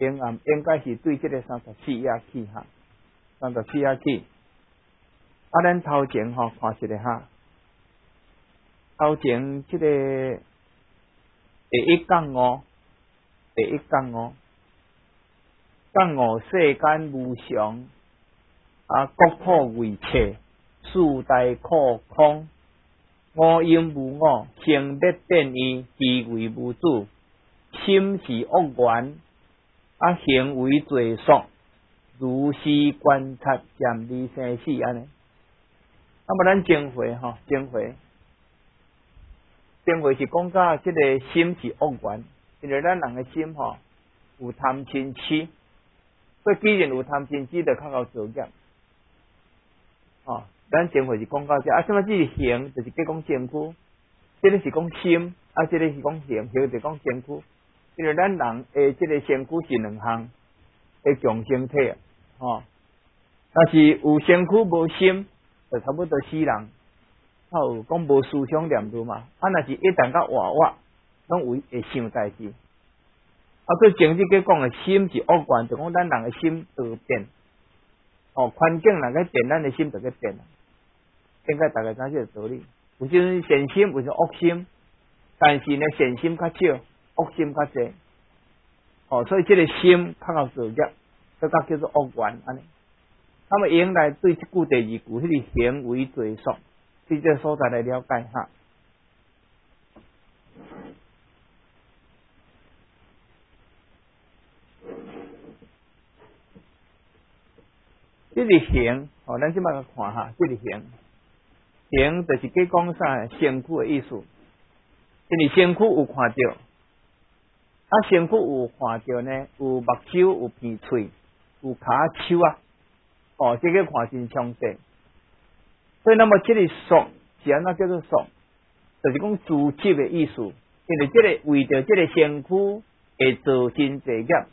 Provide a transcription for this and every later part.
明暗应该是对这个34页起哈，34页起。咱头前看一下哈，头前这个第一讲哦，讲世间无常，国土为切，四大苦空，五阴无我，生灭变异，地为无主，心是恶缘，行为罪恶，如是观察，渐离生死安尼。那么咱前回是讲到这个心是恶缘，因为咱人的心有贪嗔痴，所以既然有贪嗔痴，就较好造业。咱前回是讲到这，什么是行？就是讲身躯，这个是讲心，这个是讲行，行就是讲身躯。因为咱人的这个身躯是两项的共生体但是有身躯无心，就差不多死人。有讲无思想念头嘛？若是一旦甲活，拢会想代志。佢前日佢讲的心是恶缘，就讲咱人的心都变。环境若个变，咱的心就去变。应该大家知这个道理。有时善心，有时恶心，但是呢，善心较少，恶心较济。所以这个心较好造业，这个叫做恶缘安尼。那么用来对这句第二句，迄个行为罪恶，对这所在来了解哈。这个行，咱即摆来看哈，这个行就是讲啥身躯的意思。因为身躯有看到，身躯有看到呢，有目睭，有鼻喙，有骹手这个看真详细。所以那么这个属是安怎叫做属？就是讲自执的意思。因为这个为着这个身躯会做真济业，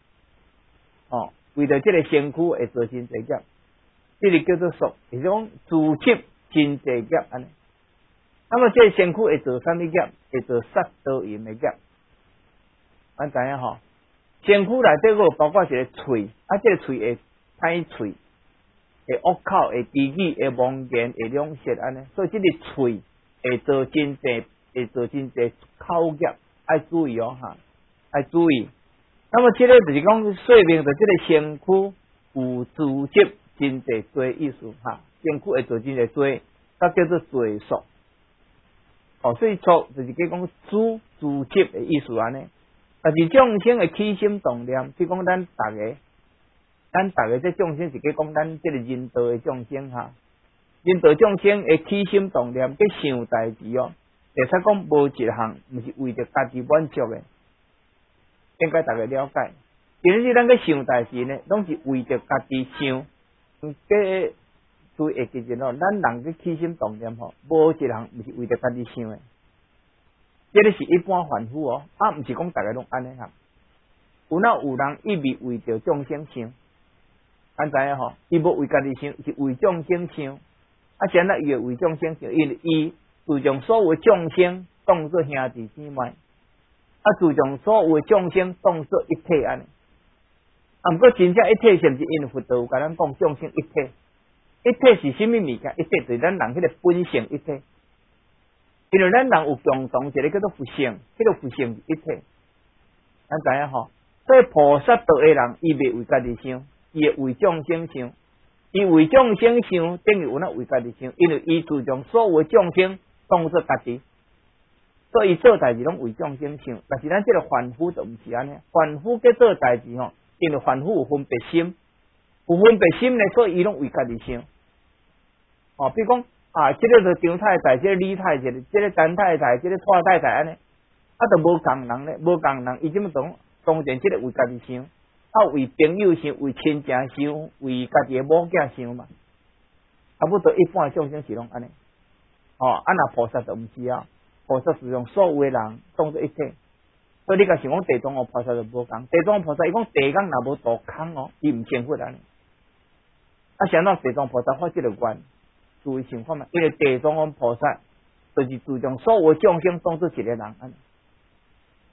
为着这个身躯会做真济业，这个叫做属，是讲自执真济业安尼。那么这个身躯会做啥物业？会做杀盗淫的业。咱知影身躯内底个包括一个喙，这个喙会歹喙。会恶口，会低语，会妄言，会两舌安尼，所以这个喙会做真济口业，要注意要注意。那么这个就是讲说明着这个身躯有自执真济罪意思身躯会做真济罪，那叫做罪属。所以属就是讲自执的意思安尼。但是众生的起心动念，即讲咱大家这众生是讲咱这个人道的众生人道众生的起心动念，去想代志会使讲无一项，毋是为着家己满足的，应该大家了解。其实咱去想代志呢，拢是为着家己想。注意会记住咱人去起心动念无一项毋是为着家己想的。这个是一般凡夫毋是讲大家拢安尼有人伊未为着众生想。咱知影伊无为家己想，是为众生想。现在伊会为众生想，因为伊自将所有众生当作兄弟姊妹，自将所有众生当作一体安尼。毋过真正一体是毋是因为佛道有甲咱讲众生一体？一体是甚物物件？一体就是咱人迄个本性一体。因为咱人有共同一个叫做佛性，迄个佛性是一体。咱知影所以菩萨道的人，伊未为家己想。伊会为众生想，伊为众生想，等于有为家己想，因为伊自将所有众生当作家己，所以伊做代志拢为众生想。但是咱这个凡夫就毋是安尼，凡夫去做代志因为凡夫有分别心，呢，所以伊拢为家己想。比如讲这个就张太太，这个李太太，这个陈太太，这个蔡太太安尼，就无共人咧，无共人，伊怎么当然这个为家己想。为朋友想，为亲戚想，为家己的某囝想嘛，差不多一般众生是拢安尼。若菩萨就毋是菩萨是用所有的人当作一体。所以你甲想讲地藏王菩萨就无共，地藏王菩萨伊讲地港若无渡空伊毋成佛安尼。想到地藏菩萨发这个愿，注意想看嘛，因为地藏王菩萨就是自将所有众生当作一个人安尼。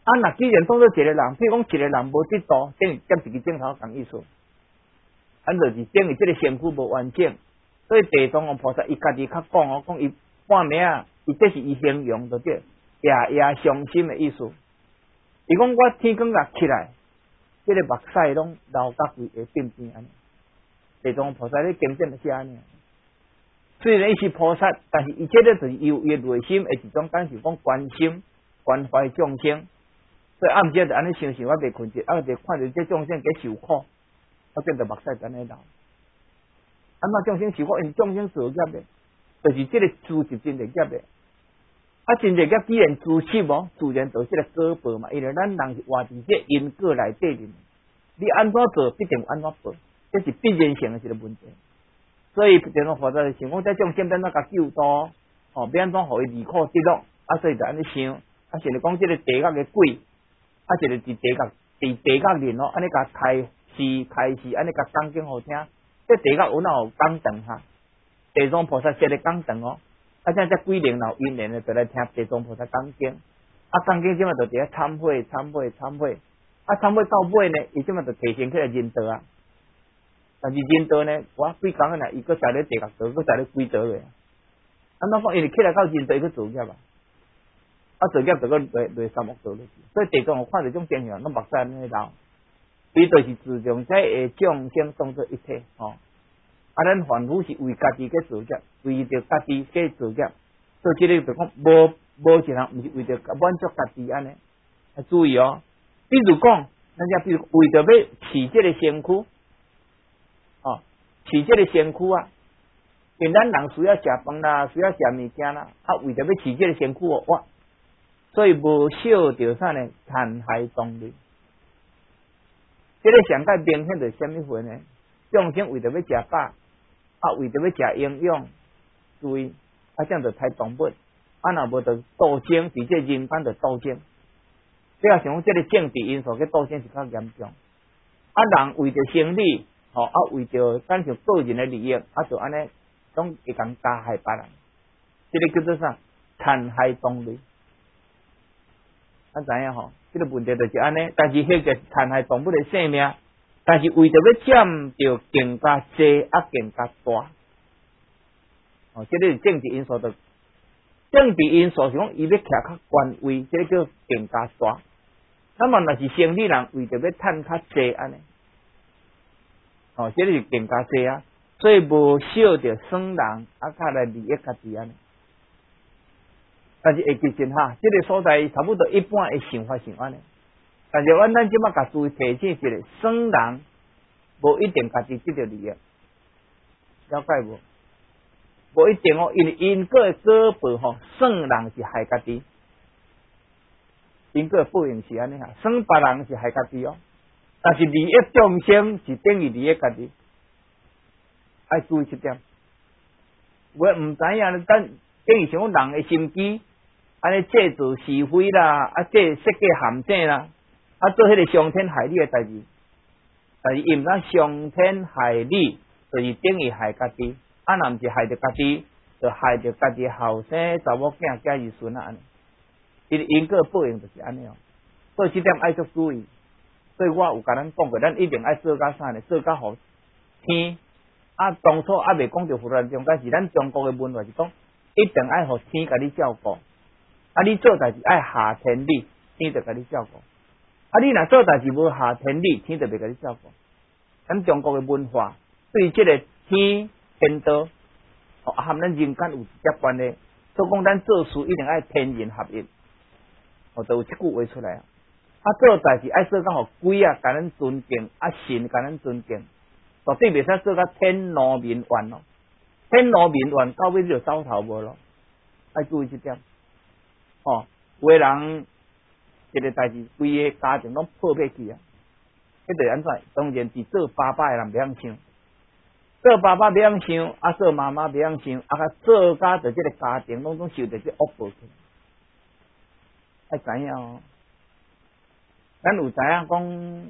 啊，那既然当做一个人，譬如讲一个人无得度，等于兼一个镜头讲意思，咱就是等于这个身躯无完整。所以地藏王菩萨伊家己较讲哦，讲伊半暝啊，伊这是伊形容的对，夜夜伤心的意思。伊讲我天光啊起来，这个目屎拢流到规个边边安尼。地藏王菩萨咧经典就是安尼。虽然伊是菩萨，但是伊这个就是有伊内心的一种感受，讲关心、关怀众生。所以暗时就安尼想，我袂困着，就看着这众生在受苦，我见到目屎安尼流。安怎众生受苦？因众生造业的，就是这个资是真正业的。啊，真正业既然自失无，自然就这个果报嘛。因为咱人是活伫这因果内底的，你安怎做，必定有安怎报，这是必然性的一个问题。所以地藏菩萨就想讲，这众生变怎甲救度，哦，变安怎互伊离苦得乐？啊，所以就安尼想，啊，想着讲这个地狱的鬼，啊，一个伫地狱里哦，安尼甲开示，安尼甲讲经好听。这地狱有哪有讲堂哈？地藏菩萨设的讲堂哦，啊，这几年老因缘的就来听地藏菩萨讲经，啊，讲经即嘛就伫遐忏悔，啊，忏悔到尾呢，伊即嘛就提升起来认道啊。但是人道呢，我几工呢，伊搁在咧地狱道，搁在咧鬼道咧。安怎讲？因为起来到人道，伊搁造业啊，啊造业就搁落三恶道落去。所以地藏我看到种现象，拢目屎安尼流，伊就是自将这个众生当作一体吼。啊，咱凡夫是为家己去造业，为着家己去造业，所以这个就讲无一项，毋是为着满足家己安尼。要注意哦，比如讲，咱家比如为着要饲这个身躯。哦，饲这个身躯啊，因咱人需要食饭啦，需要食物件啦，啊，为着要饲这个身躯哦，哇，所以无少着啥呢？残害动物。这个上界明显是什么货呢？众生为着要食饱，啊，为着要食营养，注意，啊，这样就太动物，啊，若无就斗争，伫这人间就斗争。你要想讲这个政治因素，这斗争是较严重。啊，人为着生理。哦，啊，为着咱像个人的利益，啊，就安尼，总会讲加害别人，这个叫做啥？残害动物。啊，知影吼？这个问题就是安尼，但是迄个残害动物的性命，但是为着要占着更加多啊，更加大。哦，这个是政治因素的，政治因素是讲伊要徛较权威，这个叫更加大。那么若是生理人为着要趁较多安尼。哦，这个是更加多啊，所以无少着耍人啊，较来利益家己安尼。但是会其实哈，这个所在差不多一般的想法是安尼。但是咱即马甲注意提醒一个，耍人无一定家己得到利益，了解无？无一定哦，因为因果的果报吼，耍人是害家己，因果报应是安尼哈，耍别人是害家己哦。但是利益众生是等于利益家己，爱注意这点。我唔知影，咱等于像人的心机，安尼制造是非啦，啊，这设计陷阱啦，啊，做迄个伤天害理的代志。但是伊唔当伤天害理，就是等于害家己。啊，若唔是害着家己，就害着家己后生查某囝、囝儿孙啊安尼。因果报应就是安尼哦。所以这点爱足注意。所以我有甲咱讲过，咱一定爱做甲啥呢？做甲好天啊！当初还未讲到佛教中，但是咱中国的文化是讲，一定爱互天甲你照顾。啊，你做代志爱下天理，天就甲你照顾。啊，你若做代志无下天理，天就袂甲你照顾。咱中国的文化对这个天道，和咱人间有直接关系。所以讲，咱做事一定爱天人合一。就有这句话出来啊！啊，做代志爱做甲互鬼啊，甲咱尊敬；啊，神甲咱尊敬，绝对袂使做甲天罗民怨咯。天罗民怨到尾就走头无咯。爱注意这点。哦，有个人一个代志，规个家庭拢破灭去啊！迄个安怎？当然是做爸爸的人袂晓想，做爸爸袂晓想，啊，做妈妈袂晓想，啊，做甲着这个家庭拢受着这恶报去。爱知影哦。咱有知影讲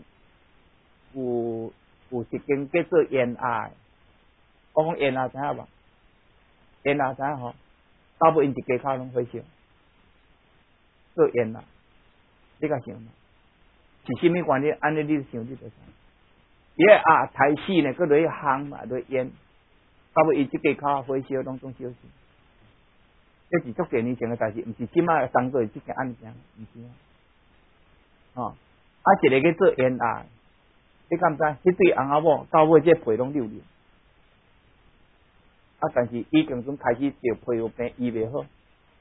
有一间叫做燕鸭，我讲燕鸭知影无？燕鸭知影吼？大部分因一家口拢会烧，做燕鸭。 你甲想嘛？是甚物原因？安尼你想你就知。伊个台死呢，佮落去烘嘛，落烟，到尾伊即个口火烧拢总烧死。这是足几年前的代志，毋是即摆当做即件案件，毋是啊。哦，一个去做烟你敢知？迄对翁仔某到尾这皮拢溜溜。但是已经总开始着皮肤病医袂好。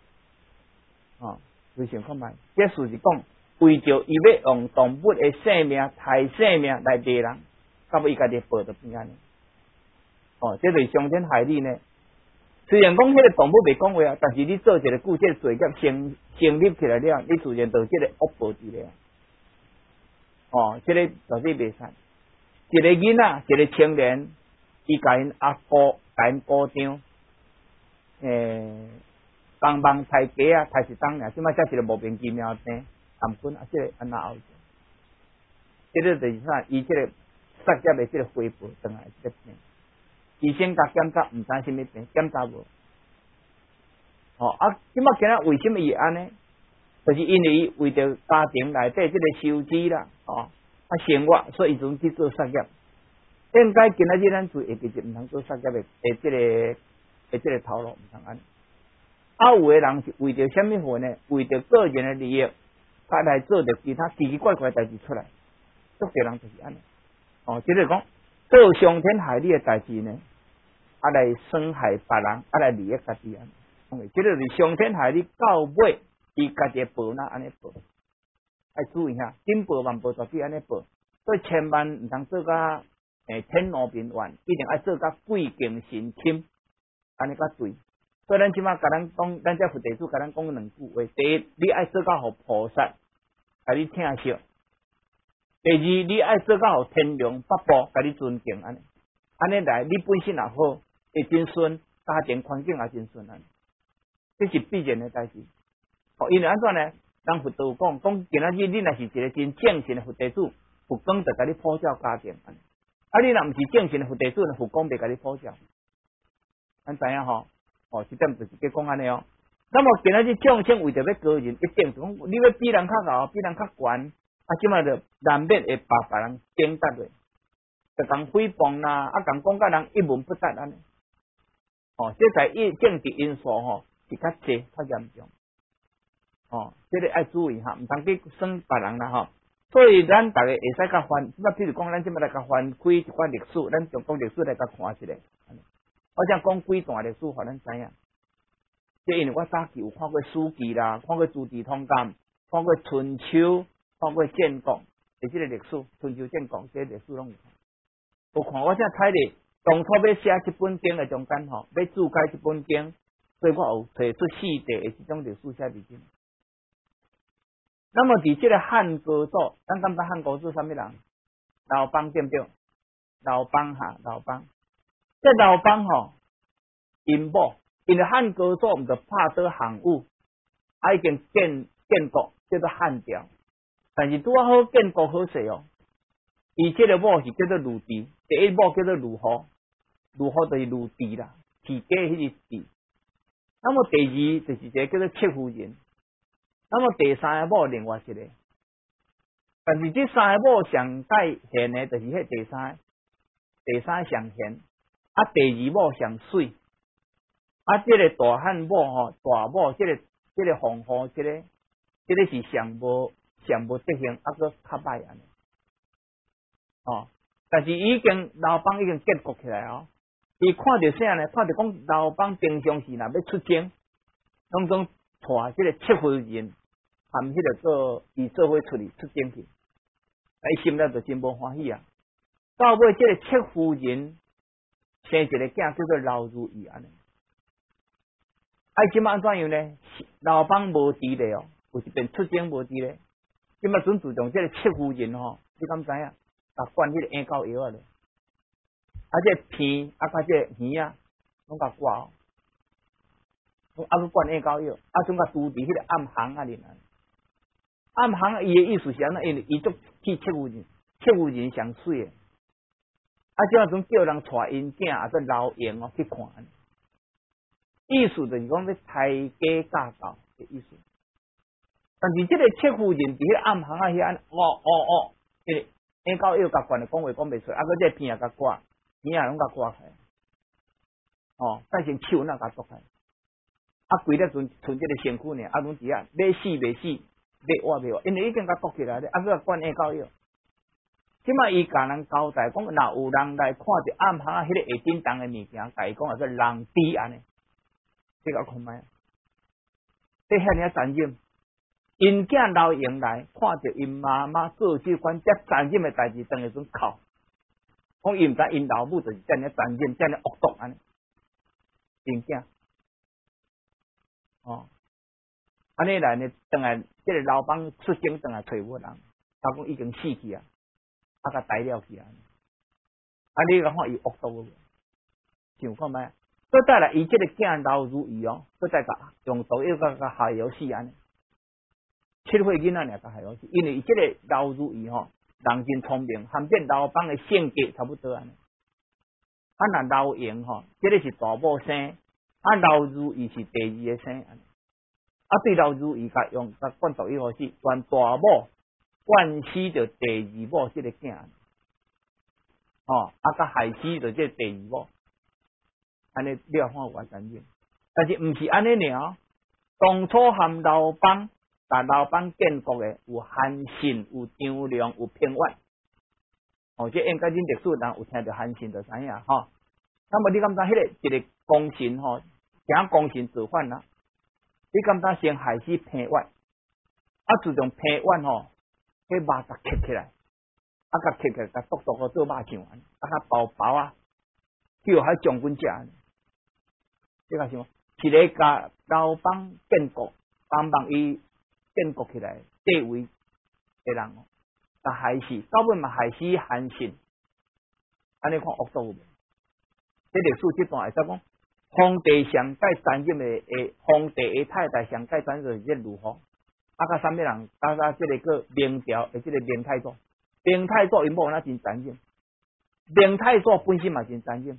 你想看觅，这事是讲为着伊要用动物的性命、杀性命来骂人，到尾伊家己报就变安尼。这就是伤天害理呢。虽然讲迄个动物袂讲话但是你做一个故这罪孽成立起来了，你自然就这个恶报伫咧。这个绝对袂使。一个囡仔，一个青年，伊甲因阿姑、甲因姑丈，帮忙抬价抬一档尔，即摆才一个莫名其妙病，含棍这个安那后头，这个就是啥？伊这个杀业的这个回报转来这个病，医生甲检查毋知什么病，检查无。即摆今仔为什么伊安尼？就是因为伊为着家庭内底这个收支啦，生活，所以伊总去做杀业。应该今仔日咱做下其实毋通做杀业的这个头路毋通安尼。有的人是为着什么货呢？为着个人的利益，他来做着其他奇奇怪怪的代志出来。足多人就是安尼。就是讲做伤天害理的代志呢，来伤害别人，来利益家己安尼。这个是伤天害理，到尾伊家己报那安尼报。要注意下，紧报慢报，绝对安尼报。所以千万毋通做甲天罗宾苑，一定要做甲贵敬神钦，安尼甲对。所以咱即马甲咱讲，咱这佛地主甲咱讲两句话：第一，你爱做甲互菩萨，甲你听惜；第二，你爱做甲互天龙八部，甲你尊敬安尼。安尼来，你本身也好，会真顺，家庭环境也真顺安尼。这是必然的代志。因为安怎呢？咱佛道讲，今仔日你若是一个真正信的佛地主，佛光就甲你普照家庭安尼。你若毋是正信的佛地主，佛光袂甲你普照。咱知影吼？这点就是去讲安尼哦。那么今仔日众生为着要高人，一定讲你要比人较高，比人较悬，即马就难免会把别人顶得落，就讲诽谤啦，讲甲人一文不值安尼。这在政治因素是较济较严重。这个爱注意哈，毋通去算别人啦所以咱大家会使甲翻，譬如讲咱即马来甲翻开一寡历史，咱中国历史来甲看一下。我想讲几段历史，互咱知影。即因为我早期有看过《史记》啦，看过《资治通鉴》，看过《春秋》，看过《战国》，即个历史，春秋战国这历史拢有看。有看我现在睇咧，当初要写一本经的中间要注解一本经，所以我有找出四地的这种历史写笔记。那么伫这个汉高祖，咱感觉汉高祖什么人？刘邦对不对？刘邦。这刘邦因某，因为汉高祖毋就拍倒项羽，已经建国叫做汉朝，但是拄好建国好势伊这个某是叫做鲁帝，第一某叫做鲁侯，鲁侯就是鲁帝啦，起家迄个帝。那么第二就是一个叫做戚夫人，那么第三个某另外一个，但是这三个某上带贤的，就是迄第三上贤。第二某上水，这个大汉某大某这个皇后，这个是上无德行，个较歹安尼。但是刘邦已经建国起来伊看到啥呢？看到讲刘邦平常时若要出征，拢总带这个戚夫人含迄个伊做伙出征去，伊心内就真无欢喜啊。到尾这个戚夫人生一个囝叫做刘如意安尼。即马安怎样呢？刘邦无伫咧有一边出征无伫咧。即马准自从这个戚夫人你敢知影？灌迄个烟膏药咧，这片甲这鱼拢甲挂去灌烟膏药，总甲拄伫迄个暗巷里。暗巷伊的意思是安怎？因为伊足去戚夫人上水的。即马总叫人带因囝做留言去看，意思就是讲要抬价价高的意思。 但是这个戚夫人伫迄暗巷啊遐，这个下到腰甲管的讲话讲袂出，啊，佮这片啊甲挂，片啊拢甲挂开，再先手那甲剁开，啊，规咧剩这个身躯呢，啊，拢伫遐，要死袂死，要活袂活，因为已经甲剁起来咧，啊，佮管下到腰。即摆伊甲人交代讲，若有人来看着暗巷啊，迄个下震动的物件，甲伊讲说人滴安尼，这个看卖，这遐尔残忍。因囝老爷来看着因妈妈做这款遮残忍的代志，当下阵哭，讲伊毋知因老母就是遮尔残忍、遮尔恶毒安尼，真正安尼来呢，当来这个老帮出生当来找无人，他讲已经死去啊，甲逮了去啊，你讲看伊恶毒无？想看卖？再带来伊这个囝老如意再再甲用毒药甲下药死安尼。7岁囡仔尔甲害我，因为伊即个老如意人真聪明，含这老帮的性格差不多安尼。啊，那老英即个是大某生，啊老如意是第二个生安尼。啊，对老如意甲灌毒药是原大某灌死着第二某即个囝，甲害死着即第二某，安尼你看偌残忍。但是毋是安尼尔，当初含老帮。但老帮建国的有韩信、有张良、有平原，这应该恁历史人有听到韩信就知影那么你感觉迄个一个功臣行功臣造反啦？你感觉先害死平原，自从平原迄肉甲刻起来，甲刻起来，甲剁做肉酱，甲薄薄啊，叫迄将军食。你讲想，一个甲老帮建国，帮伊。建国起来地位的人但害死，到尾嘛害死韩信，安尼看恶毒无？这历史这段会使讲，皇帝上界残忍的皇帝的太太上界残忍就是这如何？甲啥物人？甲这个个明朝的这个明太祖，明太祖因某那真残忍，明太祖本身嘛真残忍，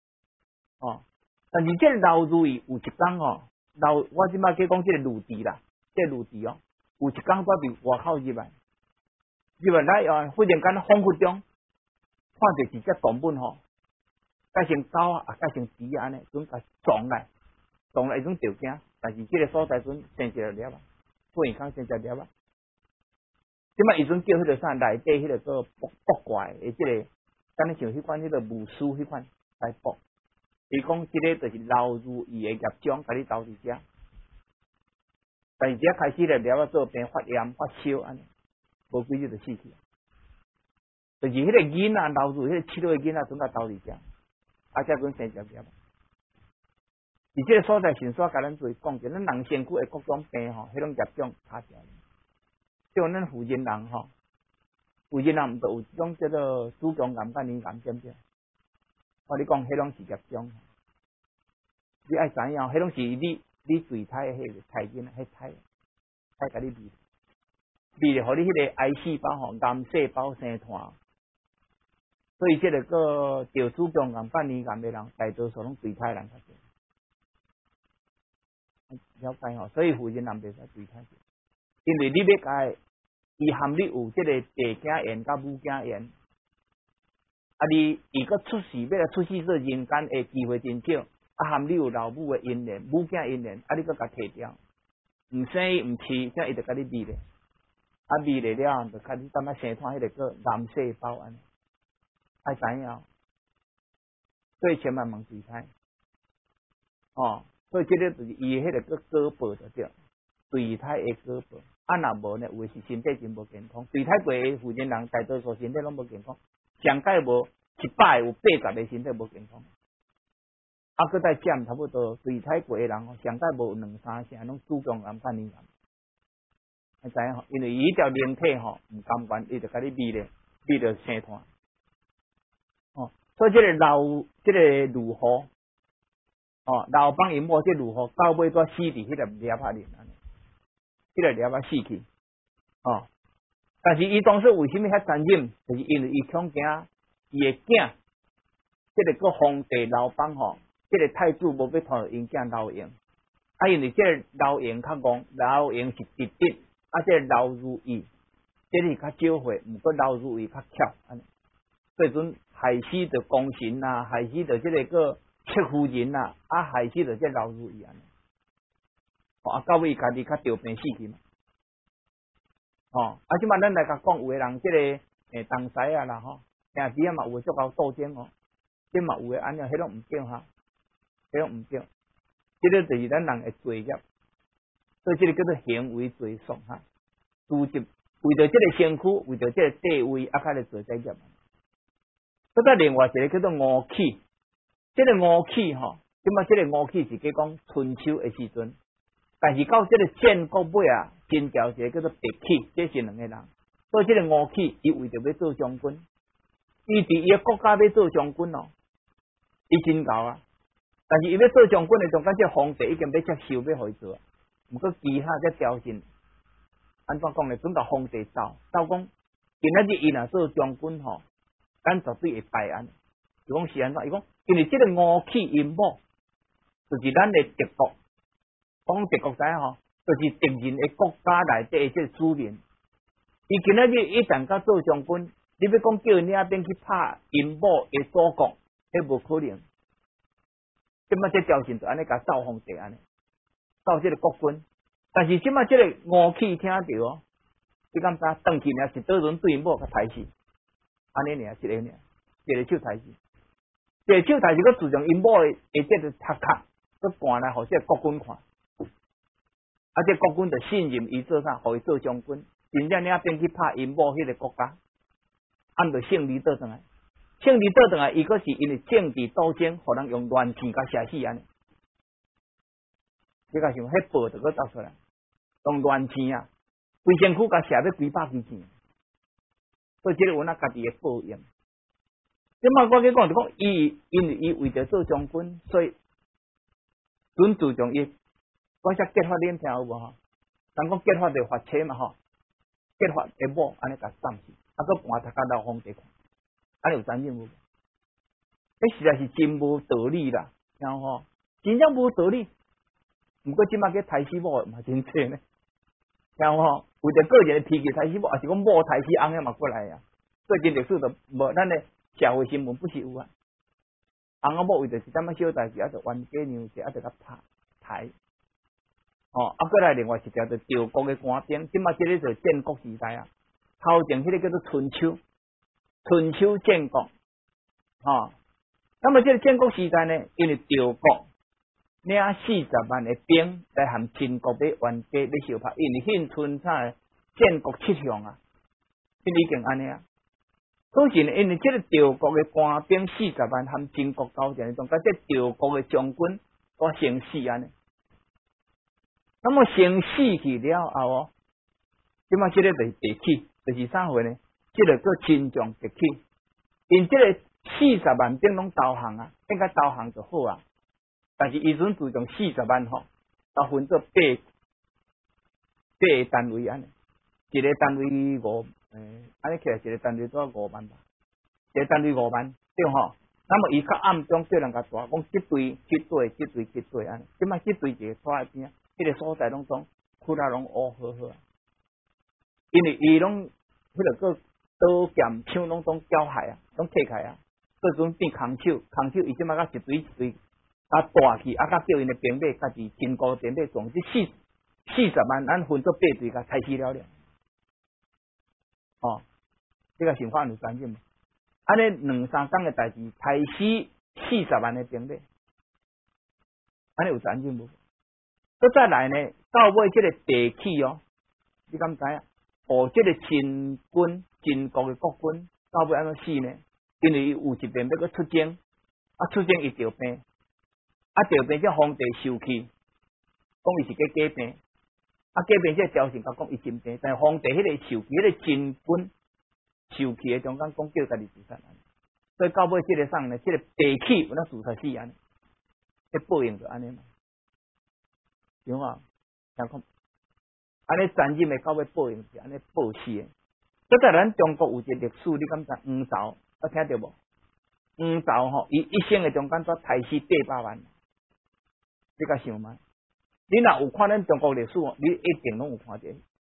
但是这老如意有一天我即摆去讲这个鲁地啦。这鲁地有一天在伫外口入来来忽然间恍惚中看到一只动物改成狗改成猪安尼，准甲撞来迄种条件，但是这个所在准生一个粒忽然间生一个粒即摆伊阵叫迄个啥内底迄个个卜怪的这个，敢若像迄款迄个巫师迄款来卜，伊讲这个就是老如意的业障，甲你投伫遮。但是只开始了了做病发炎发烧安尼，无几日就死去。就是迄个囡仔老如迄个7岁囡仔准甲投伫遮，才准生只了。而这个所在先煞甲咱做讲者，咱人身躯的各种病迄种业障卡起来。像咱福建人福建人毋都有一种叫做子宫癌、肝炎癌，对不对？我你讲迄种是业障，你爱知影，迄种是你堕胎迄个胎囡仔，迄胎甲你避咧，互你迄个癌细胞癌细胞生团，所以这个个得子宫癌、肝炎癌的人，大多数拢堕胎人较多，了解所以福建人袂使堕胎，因为你要甲伊含你有这个爸囝缘甲母囝缘，伊个出世要来出世做人间的机会真少。含你有老母的姻缘，母囝姻缘，你搁甲摕掉，毋生伊毋饲，这伊就甲你灭咧，灭咧了，就开始感觉生团迄个个癌细胞安尼，爱知影，所以千万莫堕胎，所以这个就是伊迄个个果报就对，堕胎的果报，若无呢，有诶是身体真无健康，堕胎过诶福建人大多数身体拢无健康，上界无100有80个身体无健康。搁再占差不多堕胎过的人上界无2-3成拢子宫癌、肝炎癌，知影因为伊条灵体毋甘愿，伊就甲你灭了生团。所以这个如何老帮因某这如何到尾都死伫迄个粒仔里安尼，迄个粒仔死去但是伊当时为什么遐残忍？就是因为伊恐惊伊的囝，这个个皇帝老帮这个太子无要传因囝老英，因为这个老英较戆，老英是直直啊，这老如意，这里较少会，毋过老如意较巧安尼。所以阵害死着功臣啊，害死着这个戚夫人啊，啊害死着这老如意安尼。啊，到尾家己较着病死去嘛。啊，即摆咱来甲讲有诶人，这个东西啊啦吼，兄弟啊嘛有诶足够斗争哦，即嘛有诶安尼，迄拢毋对哈，迄拢毋对。这个就是咱人诶罪孽，所以这个叫做行为罪爽哈。组织为着这个身躯，为着这个地位，啊，开始做这业。再个另外一个叫做吴起，这个吴起吼，即摆这个吴起是讲春秋诶时阵。但是到这个建国尾啊，真调一个叫做白起，这是两个人。所以这个吴起，伊为着要做将军，伊伫伊个国家要做将军哦，伊真够啊。但是伊要做将军的中间，这皇帝已经要接受要互伊做，毋过其他这条件，安怎讲呢？准甲皇帝走讲，今仔日伊若做将军吼，咱绝对会败安。伊讲是安怎？伊讲，因为这个吴起因某，就是咱的敌国。讲敌国知影吼，就是敌人的国家内底的这个主人。伊今仔日一旦甲做将军，你要讲叫你那边去拍因某的祖国，迄无可能。即摆这条件就安尼甲造皇帝安尼，造这个国君。但是即摆这个吴起听到哦，你敢知？转去呢是倒轮对因某甲刣死，安尼尔一个尔，一个手刣死，一个手刣死，佮自从因某的这个头壳，佮搬来互这个国君看。啊！这国君就信任伊做啥，互伊做将军，真正领兵去拍因某迄个国家，按着胜利倒转来，胜利倒转来，伊个是因为政治斗争，互人用乱枪甲射死安尼。你甲想，迄报就佮走出来，用乱枪啊，规身躯甲射要几百支箭，所以这个有咱家己的报应。即摆我去讲就讲，因为伊为着做将军，所以准自从伊。我说结法恁听有无吼？人讲结法就发车嘛吼，结法的某安尼甲斩死，啊个盘头壳老皇帝看，安尼有残忍无？迄实在是真无道理啦，然后真正无道理。毋过即摆去刣死某嘛真济呢，然后为着个人的脾气刣死某，也是讲某刣死翁嘛过来啊。最近历史就无咱的社会新闻不是有啊？翁仔某为着一点仔小代志，啊就冤家娘子，啊就甲刣。哦，啊，过来另外一条就赵国的官兵，即摆这个就建国时代啊。头前迄个叫做春秋，春秋建国，那么这个建国时代呢，因为赵国领40万的兵来含秦国要冤家要相拍，因为迄春啥建国七雄啊，迄已经安尼啊。可是呢，因为这个赵国的官兵40万含秦国交战中，甲这赵国的将军都先死安尼。那么先死去了后哦，即摆这个就是白起，就是啥货呢？这个叫秦将白起，因这个40万兵拢投降啊，应该投降就好啊。但是伊阵自从40万吼，都分做八个单位安尼，一个单位安尼起来一个单位多5万吧，一个单位5万对吼。那么伊较暗中叫人家大讲，这队安尼，即摆这队一个拖在边。迄个所在拢总窟窿拢乌好好啊，因为伊拢迄个个刀剑枪拢总缴械啊，拢拆开啊，所以阵变空手伊即摆甲一队啊大去，啊甲叫因的兵马家己经过兵马总之40万，咱分做8队甲刣死了。哦，这个想法有残忍无？安尼2-3天的代志，刣死40万的兵马，安尼有残忍无？再来呢，到尾这个白起哦，你敢知啊？哦，这个秦国的国君到尾安怎死呢？因为有一遍要去出征，啊出征伊得病，啊得病这皇帝受气，讲伊是假病，啊假病这朝廷甲讲伊真病，但皇帝迄个受气，迄个秦军受气的中间讲叫家己自杀，所以到尾这个啥呢？这个白起有那自杀死安，这报应就安尼嘛。对啊，听讲，安尼残忍的到尾报应是安尼报死的。再咱中国有一个历史，你敢知？黄巢，我听到无？黄巢吼，伊一生的中间才刣死800万，你甲想嘛？你若有看咱中国历史，你一定拢有看到。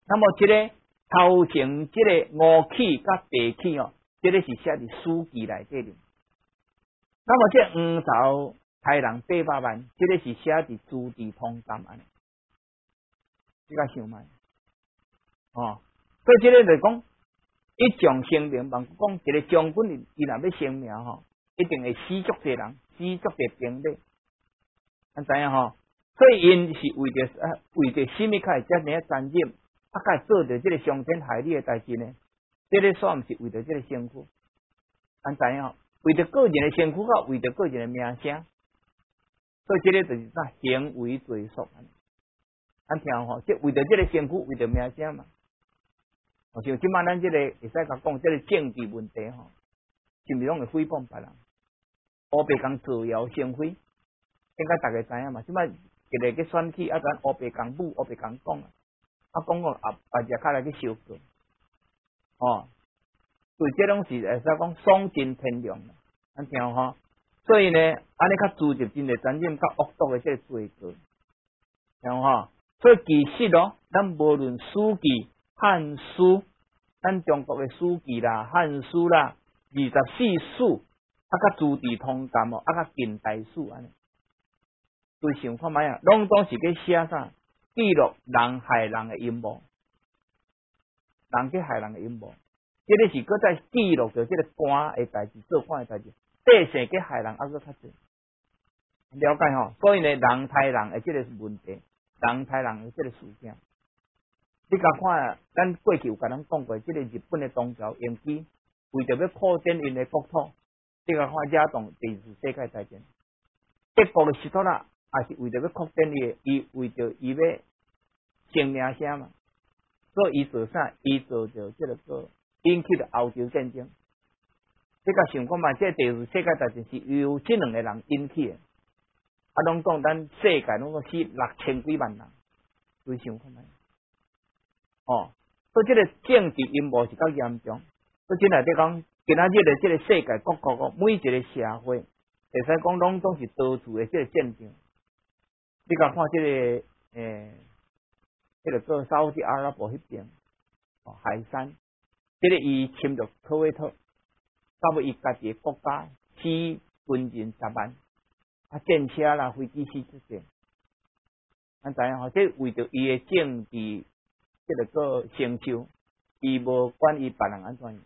那么这个头前这个五气甲白气哦，这个是写伫书记内底的。那么这黄巢太人800万，这个是写伫朱棣通鉴安尼。你甲想卖哦，所以这个就讲一将声名，万讲一个将军伊若要声名吼，一定会死足侪人，死足侪兵马，咱知影吼。所以因是为着什么开遮尔残忍，才做着这个伤天害理的代志呢？这个煞毋是为着这个身躯，咱知影吼，为着个人的身躯，甲为着个人的名声，所以这个就是啥行为罪属。咱听吼，即为着这个身躯，为着名声嘛。像即摆咱这个会使甲讲，这个政治问题吼，是毋是拢会诽谤别人？乌白讲造谣生非，应该大家知影嘛。即摆一个去选举，啊，咱乌白讲武，乌白讲讲讲日卡来去收割，哦，所以这拢是会使讲丧尽天良。咱听吼，所以呢，安尼较组织真侪残忍、较恶毒的这个罪过，听吼。所以其实咯，咱无论书记、汉书，咱中国的书记啦、汉书啦、24史，甲朱棣通鉴哦，甲近代史安尼，对想看卖啊，拢是去写啥？记录人害人的阴谋，人去害人的阴谋，这个是搁在记录着这个官的代志、做官的代志，底线去害人还搁较济，了解吼？所以呢，人害人的这个问题。人害人的这个事件，你甲看，咱过去有甲咱讲过，这个日本的东条英机为着要扩展因的国土，你甲看惹动第二次世界大战。德国的希特勒也是为着要扩展伊为着伊要声名声嘛，所以伊做啥？伊做着这个引起了欧洲战争。你甲想看嘛，这第二次世界大战是由这两个人引起的。拢讲咱世界拢死6000几万人，你想看卖？哦，所以这个政治阴谋是较严重。所以真来讲，今仔日的这个世界各国每一个社会，会使讲拢总是到处的这个战争。你甲看这个这个个沙特阿拉伯迄边，海山，这个伊侵略科威特，到尾伊家己的国家死军人10万。战车啦、飞机死这些，咱知影吼，这为着伊的政治这个成就，伊无管伊别人安怎样，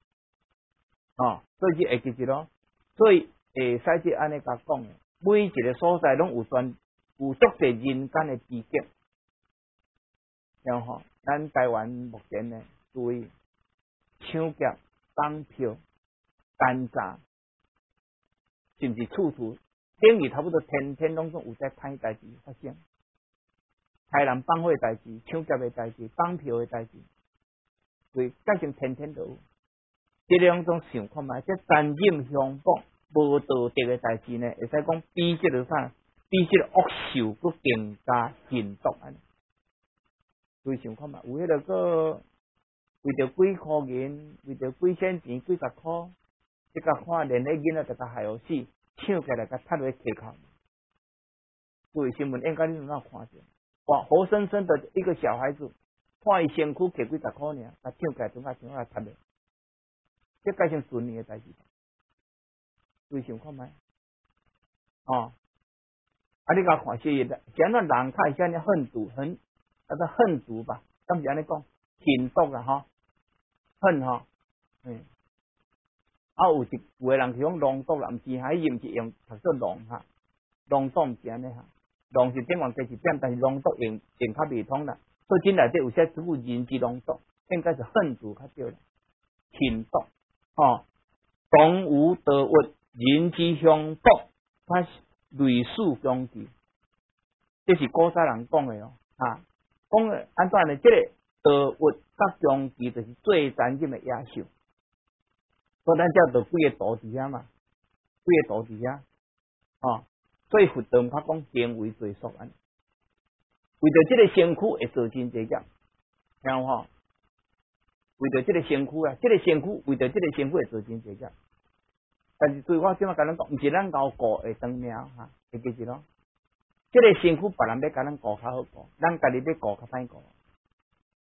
所以就会记住咯。所以会使即安尼甲讲，每一个所在拢有足侪人间的悲剧，然后咱台湾目前呢，对抢劫、绑票、奸诈，甚至处处。等于差不多天天拢总有在歹代志发生，害人放火的代志、抢劫的代志、绑票的代志，对，改成天天都有。这两种想看卖，这残忍凶暴、无道德的代志呢，会使讲比这个啥，比这个恶兽佫更加严毒安尼。对，想看卖，有迄个个为着几箍银，为着几仙钱、几十箍，这个看连迄囡仔都甲害互死。抢起来，甲踢落去口。各位新闻应该你哪看着？哇，活生生的一个小孩子，看伊身躯摕几十块尔，甲抢起来，从甲抢来踢落，这改成顺利的代志。各位想看卖？你甲看些的，像那人太像那恨毒，恨毒吧？咱是安尼讲，恨毒啊，恨有个人是讲龙毒啦，毋是还伊毋是用读做龙龙毒毋是安尼龙是顶完第一点，但是龙毒用较未通啦。所以真内底有些植物人之龙毒，应该是恨毒较对啦，恨毒动无得物，人之凶毒，它类似凶器，这是古早人讲的讲安怎呢？这个得物甲凶器就是最残忍的野兽。所以咱才有几个图伫遐嘛，几个图伫遐，所以佛道毋较讲行为罪属安，为着这个身躯会做真济业，听有吼？为着这个身躯啊，这个身躯为着这个身躯会做真济业，但是对我即马甲咱讲，毋是咱熬顾会长命会记住咯。这个身躯别人要甲咱顾较好顾，咱家己要顾较歹顾。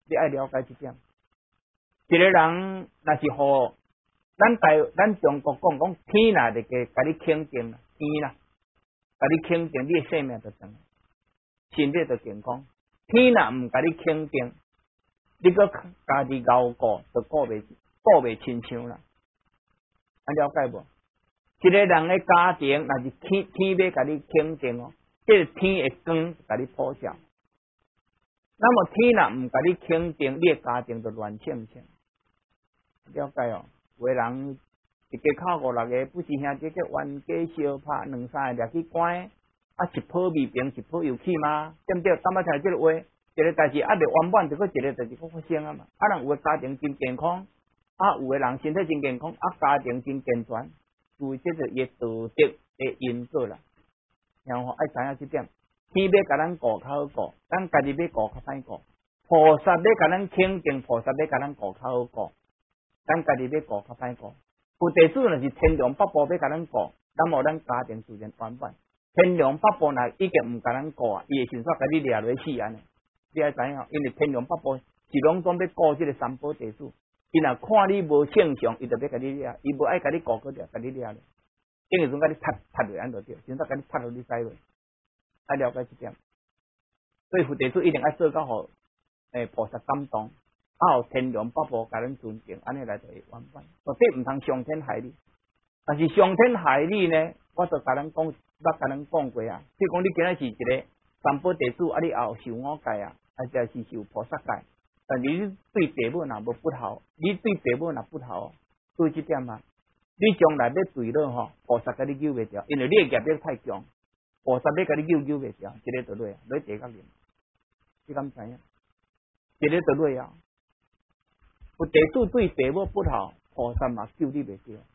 你爱了解这点。一个人若是互咱中国讲天啦，就甲你肯定啦，天啦，甲你肯定，你的生命就长，身体就健康。天啦，毋甲你肯定，你搁家己熬过，就过袂亲像啦。了解无？一个人的家庭，若是天要甲你肯定哦，这个天的光甲你普照。那么天若毋甲你肯定，你的家庭就乱象象。了解哦，有的人一家口5、6个，不是兄弟叫冤家相拍，2、3个掠去关，一泡未平，一泡又起嘛，对不对？敢捌听这个话？一个代志未圆满，就搁一个代志搁发生啊嘛。人有的家庭真健康，有的人身体真健康，家庭真健全，所以这是伊道德的因果啦。然后爱知影这点，天要甲咱顾较好顾，咱家己要顾较歹顾。菩萨要甲咱肯定，菩萨要甲咱顾较好顾。咱家己要顾较歹顾，菩提子若是天龙八部要甲咱顾，那么咱家庭自然圆满。天龙八部若已经毋甲咱顾啊，伊会迅速甲你掠落死安尼。你爱知影，因为天龙八部是拢总要顾这个三宝地主，伊若看你无正常，伊就要甲你掠，伊无爱甲你顾个着，甲你掠咧。等于种甲你踢落安就对，迅速甲你踢落你屎落，爱了解这点。所以菩提子一定爱做到互菩萨感动。天龙八部甲咱尊敬，安尼来就会圆满。绝对毋通伤天害理。但是伤天害理呢，我就甲咱讲，甲咱讲过啊。譬如讲，你今仔是一个三宝地主，你后受五戒啊，或者是受菩萨戒。但是你对父母若无不孝，你对父母若不孝，对这点啊，你将来要坠落吼，菩萨甲你救袂掉，因为你的业力太强，菩萨要甲你救袂掉，一个就落啊，落地甲面，你敢知影？一个就落啊。有地主对父母不好，菩萨嘛救你袂掉。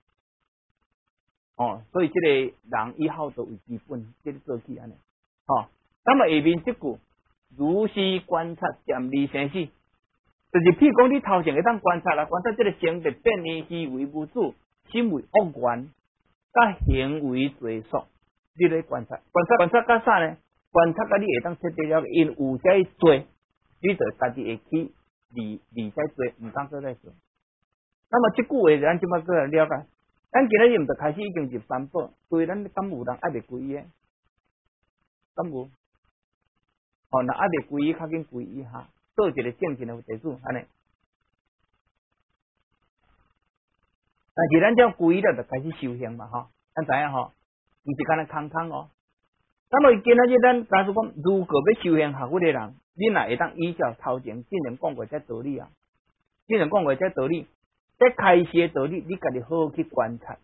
所以这个人以后都为基本，这个做起安尼。那么下面这句如是观察渐离生死，就是譬如讲你头前会当观察这个性别变异虚为无主，心为恶缘，甲行为罪数，你来观察甲啥呢？观察甲你会当彻底了，因有在做，你就家己会去。理在做，唔当做在做。那么这句话咱即摆过来了解，咱今日毋就开始已经入三宝，对咱敢有人爱袂皈依？敢有？若爱袂皈依，较紧皈依哈，做一个正经的地主安尼。但是咱只要皈依了，就开始修行嘛，咱知影毋是干那空哦。那么今仔日咱假如讲，如果要修行学佛的人，你若会当依照头前进人讲过这道理啊，进人讲过这道理，这开示的道理，你家己好好去观察。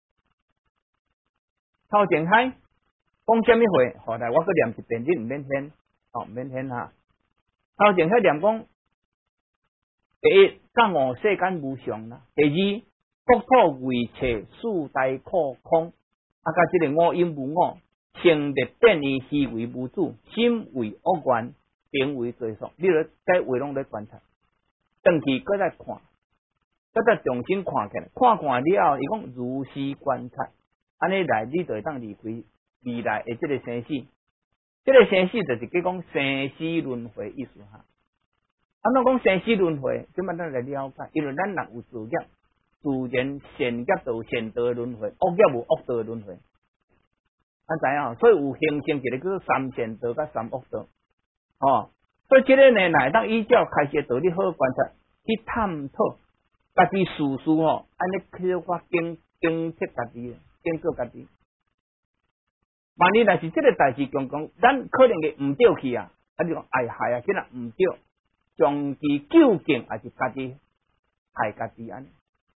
头前讲什么话？后来我搁念一遍，你毋免听，毋免听哈。头前念讲，第一，觉悟世间无常啦；第二，国土为切，四大苦空，甲这个五阴无我。性别变异，虚为无主，心为恶缘，行为罪数。你著该话拢在观察，回去搁再看，搁再重新看起来，看了后，伊讲如是观察，安尼来你就会当离开未来的这个生死。这个生死就是讲生死轮回意思哈。安怎讲生死轮回？即摆咱来了解，因为咱人有自业，自然善业就善道轮回，恶业无恶道轮回。知影，所以有形成一个叫做三善道甲三恶道，所以这个呢，乃当依照开示道理好好观察去探讨，家己事事安尼去发警惕家己，警告家己。万一若是这个代志讲，咱可能会毋对去啊，你讲哎害啊，今仔毋对，将其究竟还是家己害家己安尼，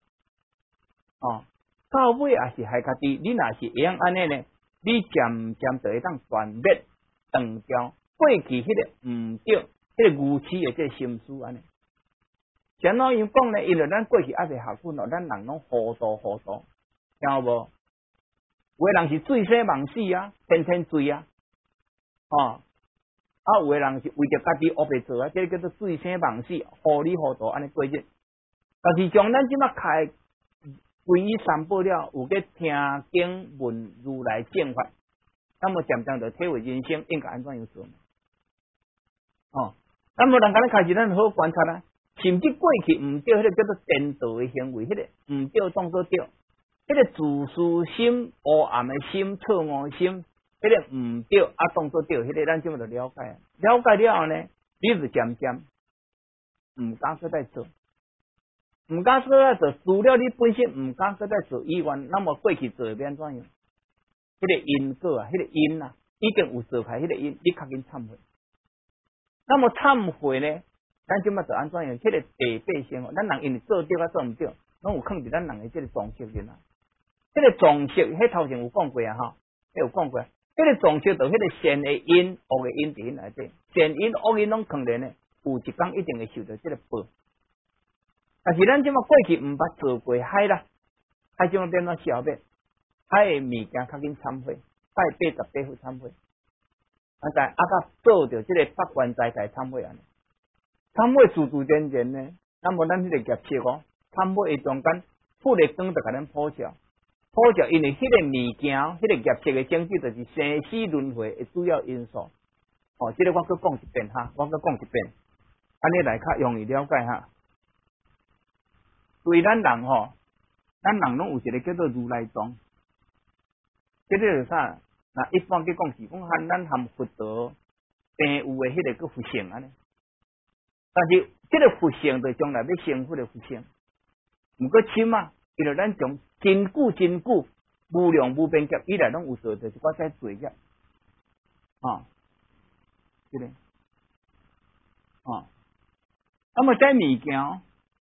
到尾也是害家己。你若是会用安尼呢？你渐渐就会当断灭断掉过去迄个毋对，迄个愚痴的这个心思安尼。怎样讲呢？因为咱过去还未学佛咯，咱人拢糊涂，听有无？有的人是醉生梦死啊，天天醉啊，有的人是为着家己恶白做啊，这叫做醉生梦死，糊里糊涂安尼过日。但是将咱即马开皈依三宝了，有个听经闻如来正法，那么渐渐就体会人生应该安怎样做。 那么人家咧开始，咱好观察啦，甚至过去唔对，迄个叫做颠倒的行为，迄个唔对当作对，迄个自私心、黑暗的心、错误心，迄个唔对啊当作对，迄个咱怎么就了解？了解了后呢，你就渐渐唔敢再在做，唔敢再在做，除了你本身唔敢再在做以外，那么过去做会变怎样？迄个因果啊，迄个因啊，已经有做开，迄个因，你较紧忏悔。那么忏悔呢？咱即马就安怎样？迄个地背生活，咱人因为做对啊做唔对，拢有放伫咱人的即个常识里啦。迄个常识，迄头前有讲过啊，吼，有讲过。迄个常识就迄个善的因、恶的因伫内底，善因、恶因拢肯定呢，有一天一定会受到即个报。但是咱即马过去唔捌做过海啦，海即马变做消灭，海的物件较紧忏悔，拜88副忏悔。啊甲做着即个百官在界忏悔安尼，忏悔自自然然呢。那么咱迄个业绩哦，忏悔的中间，富的光就甲咱普照，因为迄个物件，迄个业绩的整体就是生死轮回的主要因素。哦，即个我佮讲一遍哈，安尼来较容易了解哈。对咱人吼，咱人拢有一个叫做如来藏，即个是啥？那一般去讲是讲含咱含佛陀平有的迄个个佛性安尼，但是这个佛性就将来要成佛的佛性，毋过深啊，因为咱从真久无量无边劫以来拢有做着一寡在罪业，对咧，那么这物件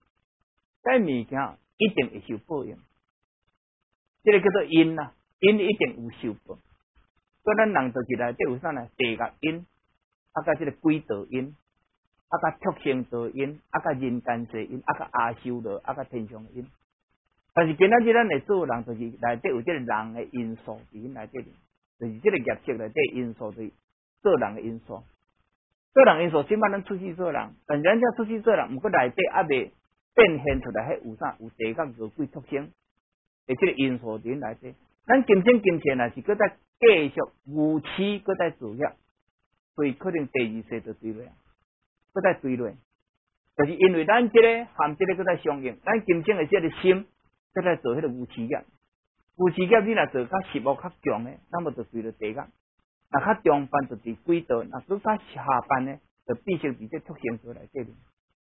一定会受报应，这个叫做因啊，因一定有受报。所以咱人就是内底有啥呢？地狱因，甲即个鬼道因，甲畜生道因，甲人间世因，甲阿修罗，甲天上因。但是今仔日咱来做人，就是内底有即个人的因素伫内底，就是即个业绩内底因素对做人的因素。做人因素，即摆咱出去做人，但是咱只出去做人，毋过内底还未变现出来，迄有啥？有地狱恶鬼畜生的即个因素伫内底。咱今生若是搁再继续无耻，搁再做业，所以可能第二世就对落，搁再对落，就是因为咱即个含即个搁再相应，咱今生的即个心，搁再做迄个无耻业。无耻业你若做较实务较强的，那么就对落地狱；若较中班就伫鬼道，若做较下班呢，就必须伫这畜生道内底。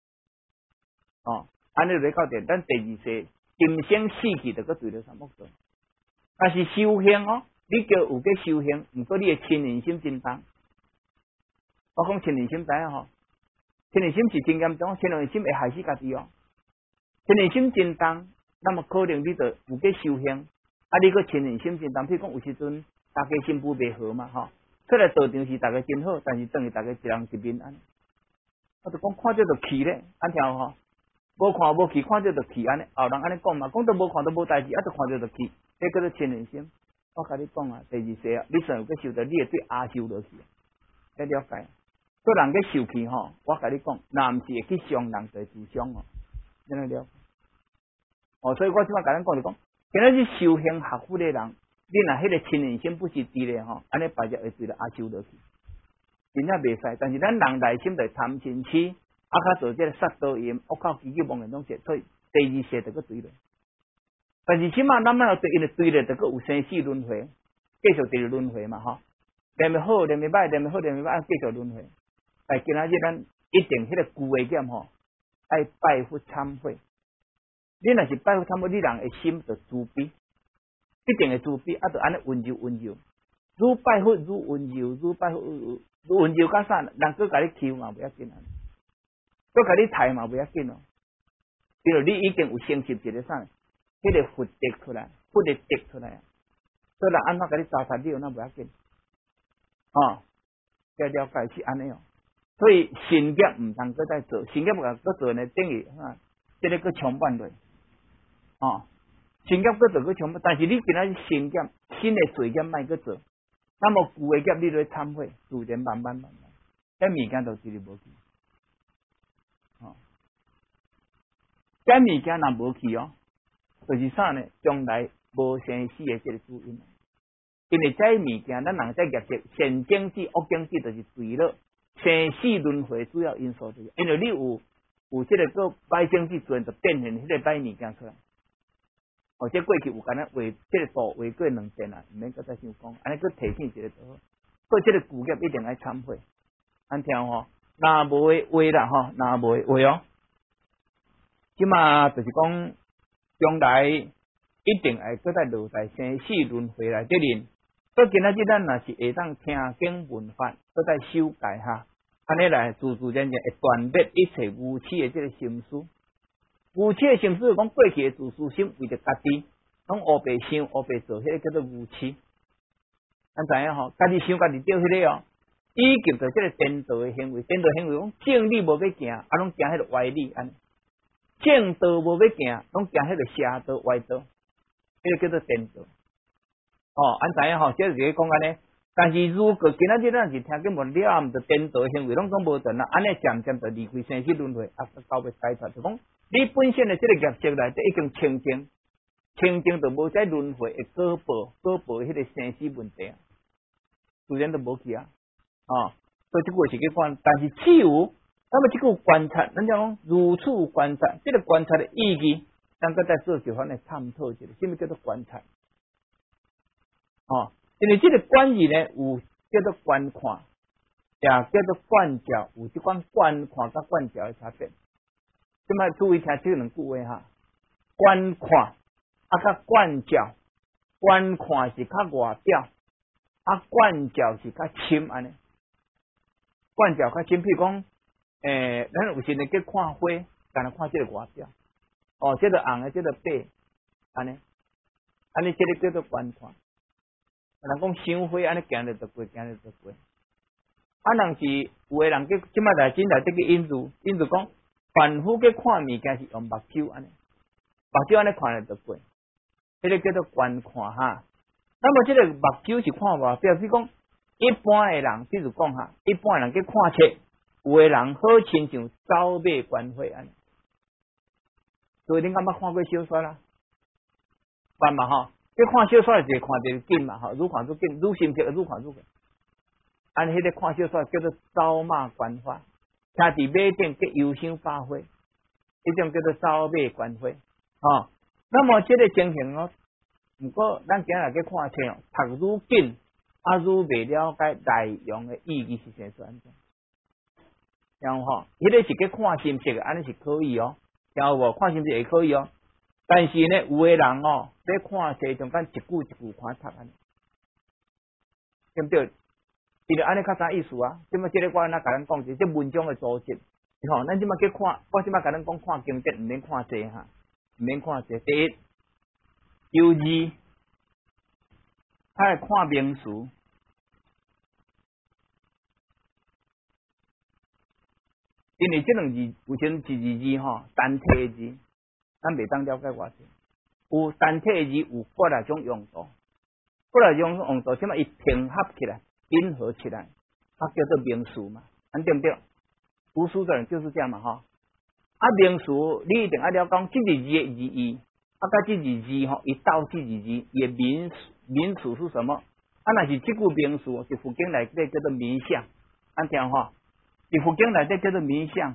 安尼就到底，咱第二世今生死去就搁对落什么做？但是修行哦，你叫有个修行，毋过你的亲人心真重。我讲亲人心知影吼，亲人心是真严重，亲人心会害死家己哦。亲人心真重，那么可能你就有个修行，你个亲人心真重。譬如讲有时阵大家心不袂和嘛，出来道场是大家真好，但是等于大家一人一面安。我就讲看这就气咧，安条吼，无看无气，看这就气安尼。后人安尼讲嘛，讲到无看都无代志，就看这就气。迄叫做亲人心，我甲你讲啊，第二世啊，你算有个受到，你会对阿修罗去，要了解。做人个受气吼，我甲你讲，若毋是会去伤人，就会自伤哦，你了解？所以我即摆甲咱讲就讲，今仔日修行学佛的人，你若迄个亲人心不是伫咧吼，安尼白日会对着阿修罗去，真正袂使。但是咱人内心就贪嗔痴，较做这个杀盗淫、恶口奇语、妄言拢是，所以第二世就个对咧。但是起码咱们对因为对咧，就个有生死轮回，继续伫轮回嘛念咪好，念咪歹，念咪好，念咪歹，继续轮回。但今仔日咱一定迄个旧的念爱拜佛忏悔。你若是拜佛忏悔，你人的心就慈悲，一定会慈悲，就安尼温柔。愈拜佛愈温柔，愈拜佛愈温柔，甲啥？人佫甲你欺嘛，不要紧啊，佫甲你抬嘛，不要紧哦。因为你已经有成就一个啥？迄个佛德出来，所以人安怎甲你糟蹋你，那不要紧，要了解是安尼哦。所以善业毋通搁再做，善业搁做呢，等于这个搁冲办落，善业搁做搁冲办，但是你今仔日善业新的罪业莫搁做，那么旧的业你就忏悔，自然慢慢，这物件就直直无去，这物件若无去哦。就是啥呢？将来无生死的这个主因，因为这物件，咱人在业绩善经济、恶经济，就是对了， 生死轮回主要因素就是，因为你有这个个摆正去做，就变现迄个摆物件出来。或者过去有敢若为这个道为过2件啊，毋免搁再想讲，安尼搁提醒一个就好。过这个旧业一定爱忏悔，安听吼，若无的话啦吼，若无的话哦，即嘛就是讲将来一定会搁再落在生死轮回来这里。所以今仔日咱若是会当听经闻法，搁再修改哈，安尼来自自然然会断灭一切无耻的这个心思。无耻的心思是讲过去的自私心，为着家己，拢黑白想、黑白做，迄个叫做无耻。咱知影吼，家己想家己对迄个哦，以及着这个颠倒的行为，颠倒行为讲正理无要行，啊拢行迄个歪理安尼。正道无要行，拢行迄个邪道歪道，迄个叫做颠倒。咱知影吼，这是讲安尼。但是如果今仔日咱是听经无了，毋着颠倒的行为，拢总无断啦，安尼渐渐就离开生死轮回，到尾解脱，就讲你本身的这个业色内底已经清净，清净就无再轮回的果报迄个生死问题啊，自然就无去啊。所以这个是去观，但是只有那么这个观察，咱讲如此观察，这个观察的意义，咱搁再做一番来探讨一下，什么叫做观察？因为这个观义呢，有叫做观看，也叫做观照，有即款观看甲观照的差别。即摆注意听这两句话哈，观看甲观照，观看是较外表，观照是较深安尼。观照较深，譬如讲，咱有时呢去看花，干那看这个外表，这个红的，这个白，安尼这个叫做观看。人讲想花安尼行日就过，行日就过。人是有个人去即摆来真来这个引入讲，凡夫去看物件是用目睭安尼，目睭安尼看日就过，这个叫做观看哈。那么这个目睭是看外表，比如讲一般的人，比如讲哈，一般的人去看册，有个人好亲像走马观花安尼。所以恁敢捌看过小说啦？捌嘛吼？去看小说是看得紧嘛，愈看愈紧，愈深刻愈看愈紧。按迄个看小说叫做走马观花，徛伫马顶去游想发挥，这种叫做走马观花。那么这个情形哦，不过咱今日去看册读愈紧，愈未了解内容的意义是啥安怎？然后迄个是去看心色的，安尼是可以哦，然后无看心色也可以哦。但是呢，有的人在看册中间一句一句看读安尼，对不对？伊就安尼较啥意思啊？即么即个我哪甲咱讲是这文章的组织，咱即么去看，我即么甲咱讲看经典，毋免看册哈，毋免看册。第一，有字，他来看名词，因为这两字有阵字单体字。咱袂当了解偌济，有单体字有各来种用途，各来种用途，即嘛伊拼合起来、拼合起来，它叫做名词嘛，对不对？读书的人就是这样嘛哈。名词你一定要了解这字的意义，甲这字伊到这字伊的名词是什么？若是这句名词是佛经内底叫做名相，听哈，是佛经内底叫做名相。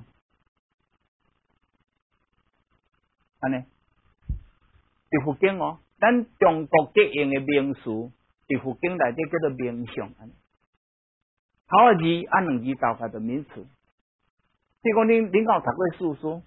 安尼，是佛经咱中国结用的名词，是佛经内底叫做名相安尼。头个字两字斗下就名词。譬如讲恁有读过四书，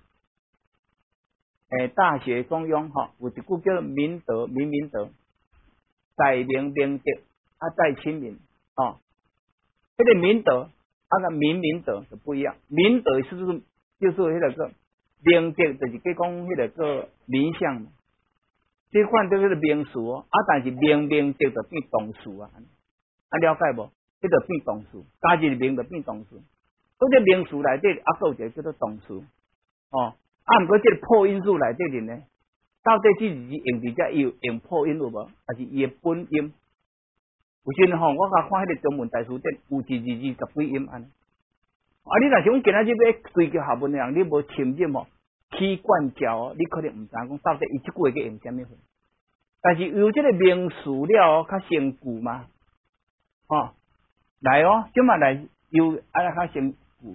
大学中庸有一句叫做明德，明德，在明明德，在亲民这个明德个明德就不一样，明德是不是就是迄个明德就是讲迄个个名相，这款就是个名词但是明德就变动词了解无？这就变动词，加一个名就变动词。所以这名词内底有一个叫做动词毋过这个破音数内底呢，到底这字用伫遮有用破音有无？还是伊的本音？有时我甲看迄个中文大词典，有字十几音安尼。你若是讲今仔日要追求学问的人，你无深入起观照你可能毋知讲到底伊即句个用啥物货。但是有这个名词了较坚固嘛，来即嘛来又安尼较先固，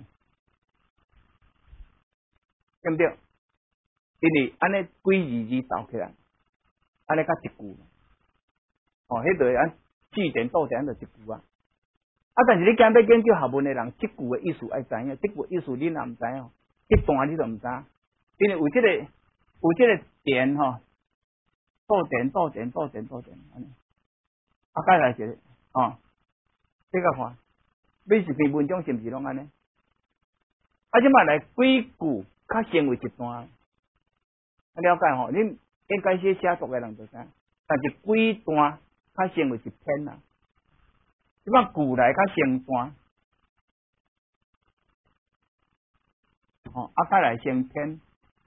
对不对？因为安尼几字斗起来，安尼较一句。哦，迄个按句点倒点就一句啊。啊，但是你今要研究学问的人，即句的意思爱知影，即句意思你若毋知哦，一段你就毋知，因为有即个点吼，倒点，安尼。啊，再来一个，哦，这个看，每一篇文章是毋是拢安尼？啊，即摆来几句较成为一段，了解吼？恁应该写作的人就知，但是几段较成为一篇啊。即摆句来较成段，哦，啊，再来成篇，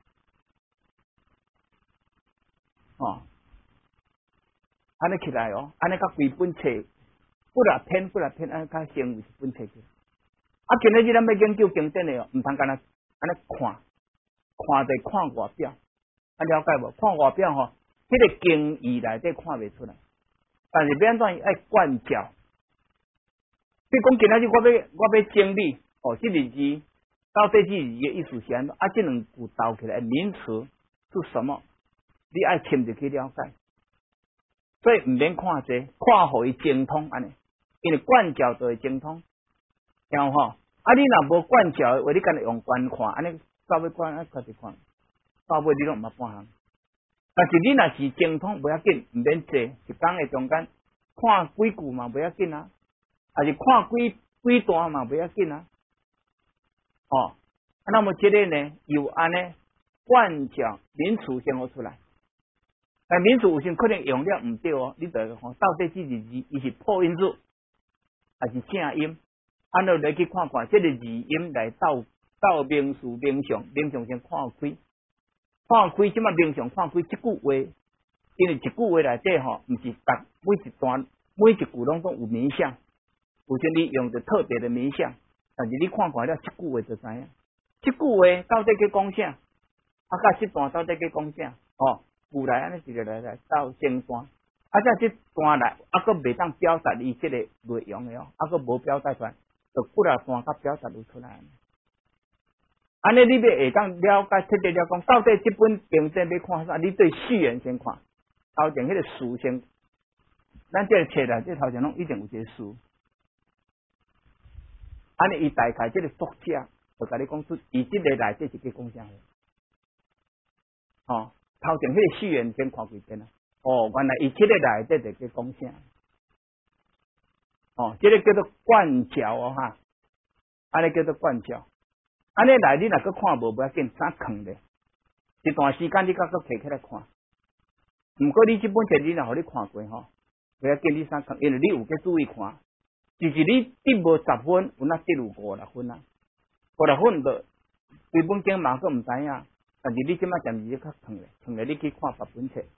哦，安尼起来哦，安尼甲规本册，不啦篇，安尼较成为一本册去。啊，今日咱要研究经典的哦，毋通干那安尼看者看外表，啊了解无？看外表吼，迄个经义内底看袂出来，但是要安怎爱贯照。比如讲，今仔日我要整理哦，这个字到底这个字的意思是安怎？啊，这两句斗起来名词是什么？你爱深入去了解，所以毋免看这，看互伊精通安尼，因为贯照就会精通，然后吼，啊你若无贯照的话，你干那用观看，安尼到尾看啊，家己看，到尾你拢毋捌半项。但是你若是精通，不要紧，毋免坐，一讲的中间看几句嘛，不要紧啊。还是看几段嘛，不要紧啊。哦，那么这个呢，有安呢贯照名词先学出来，但名词有时可能用了唔对哦，你得看到底这个字伊是破音字还是正音，按照来去看看这个字音来到名词名相先看开，即马名相看开这句话，因为一句话内底吼，毋是每一段每一句拢有名相。有时你用着特别的名相，但是你看了这句话就知影，这句话到底去讲啥？啊，甲这段到底去讲啥？哦，句来安尼一个来到正段，啊，这段来啊，佫未当表达伊这个内容的哦，啊，佫无表达出来，就几啊段甲表达出来。安尼你要会当了解彻底了讲，到底这本经典要看啥？你对序言先看，头前迄个书先，咱这个册内这头前拢一定有一个书。安尼，伊大概这个作者就甲你讲出，伊这个内底是去讲啥货？哦，头前迄个序言先看几遍啊？哦，原来伊这个内底就去讲啥？哦，这个叫做贯照哦哈，安尼叫做贯照。安尼来你若个看无要紧，啥坑咧？一段时间你甲个摕起来看。毋过你这本册你若互你看过吼，不要紧你啥坑，因为你有去注意看。就是你得无10分，有那得有5-6分啊，5-6分就规本经嘛个毋知影，但是你即摆暂时较坑咧，你去看8本册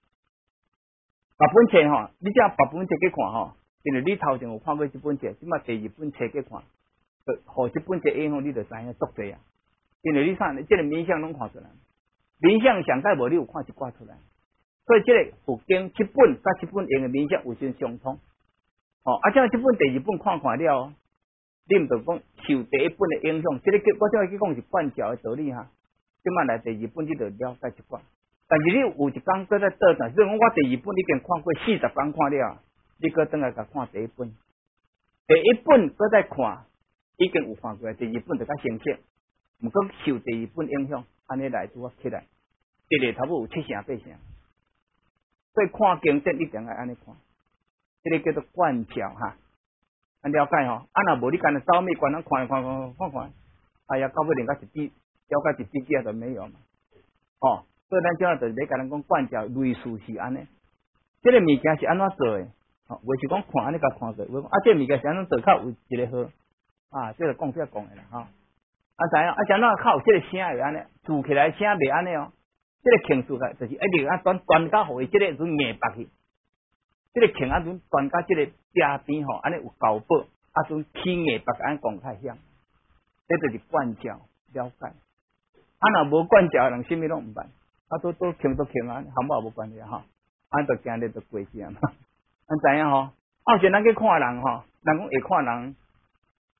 吼，你只8本册去看吼，因为你头前有看过这本册，即摆第2本册去看，就互这本册影响你就知影足济啊，因为你看这个面相拢看出来，面相上解无你有看一寡出来，所以这个佛经7本甲7本用的面相有些相通。哦，啊，这本第2本看了，你毋着讲受第1本的影响，这个我只去讲是贯照的道理哈。即摆来第2本你就了解一寡，但是你有一讲搁在倒转，所以讲我第2本已经看过40讲看了，你搁转来甲看第1本，第1本搁再看，已经有看过，第2本就较清晰，毋过受第2本影响，安尼来拄啊起来，一个差不多有7成8成，所以看经典一定要安尼看。这个叫做贯照哈，安了解吼。啊，若无你干那走密观，咱看，哎呀，到尾连个一滴了解一滴滴都没有嘛。哦，所以咱今仔就要甲咱讲贯照，类似是安尼。这个物件是安怎做的？哦，袂是讲看安尼甲看做，我讲啊，这个物件是安怎做较有一个好啊，这个讲的啦哈。啊，知影啊，怎样较有这个声会安尼，做起来声袂安尼哦。这个情绪个就是一定啊传到互伊这个是硬白去。这个情啊，阵传到这个壁边吼，安尼有交保，啊，阵起硬白安讲太响，这就是贯照了解。啊，若无贯照人，啥物拢毋捌，啊，都轻啊，含我也无关系哈，安就今日就过去啊嘛，咱知影吼。啊，有时咱去看人吼，人讲会看人，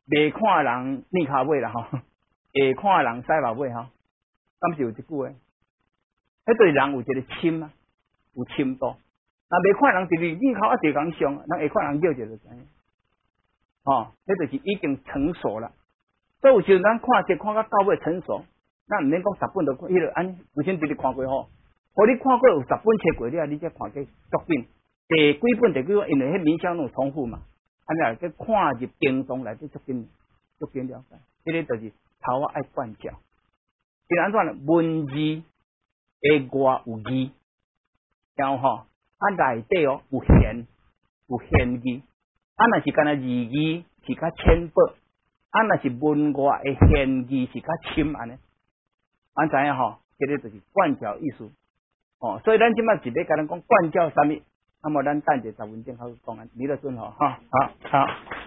未看人面骹尾啦吼，会看人屎毛尾吼，敢是有一句诶？迄对人有一个深啊，有深度。那未看人直直面骹一直讲上，人会看人叫者就知影。哦，迄就是已经成熟了。所以有时咱看册看到尾成熟，咱毋免讲10本就迄个安，有先直直看过吼。互你看过有10本册过了，你才看过足紧。第几本，因为迄冥想拢有重复嘛，安尼来去看入经中来，足紧了解。迄个就是头啊爱灌教。是安怎呢？文字的外有义，然后吼啊内底哦有限义。啊，若是干那字义是较浅薄，啊，若是文外的限义是较深安尼。安知影吼？这个就是灌教意思。哦，所以咱即摆是咧甲咱讲灌教啥物，那么咱等者10分钟好讲啊，你了准吼，好。